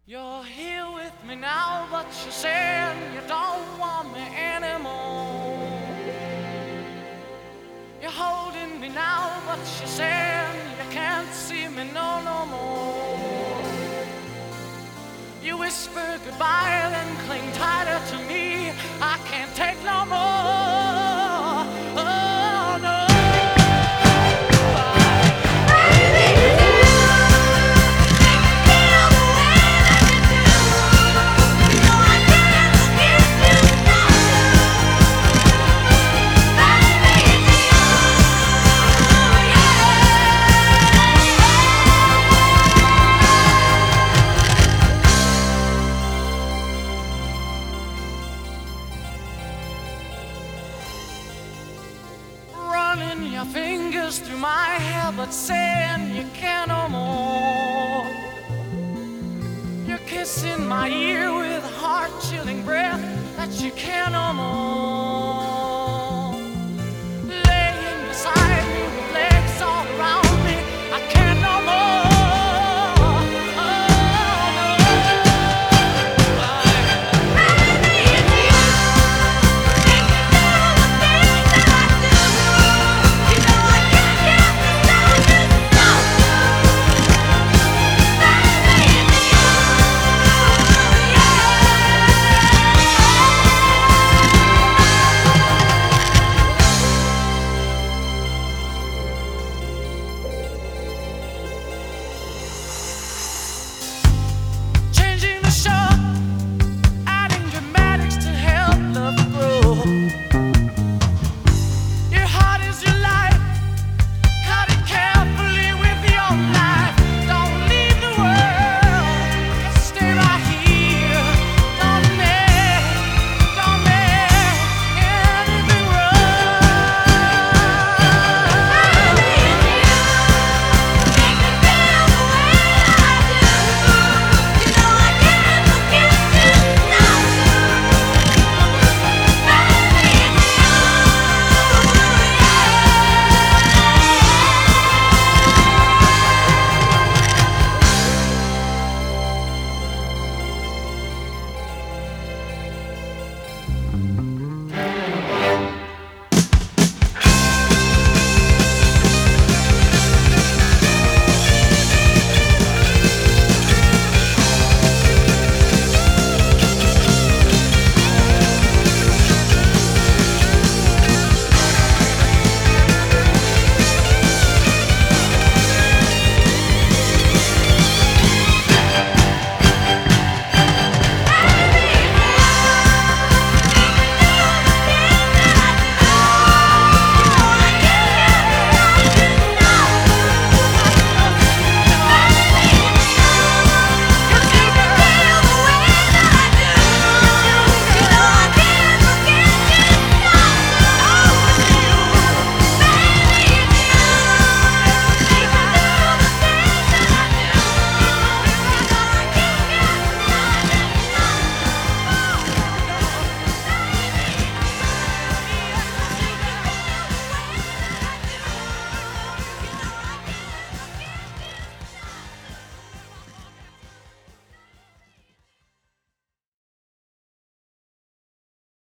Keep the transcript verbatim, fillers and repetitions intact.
You're here with me now, but you're saying you don't want me anymore. You're holding me now, but you're saying you can't see me no, no more. You whisper goodbye, then cling tighter to me. I can't take no more. Oh, no. Running your fingers through my hair, but saying you can't no more. You're kissing my ear with heart-chilling breath that you can't no more.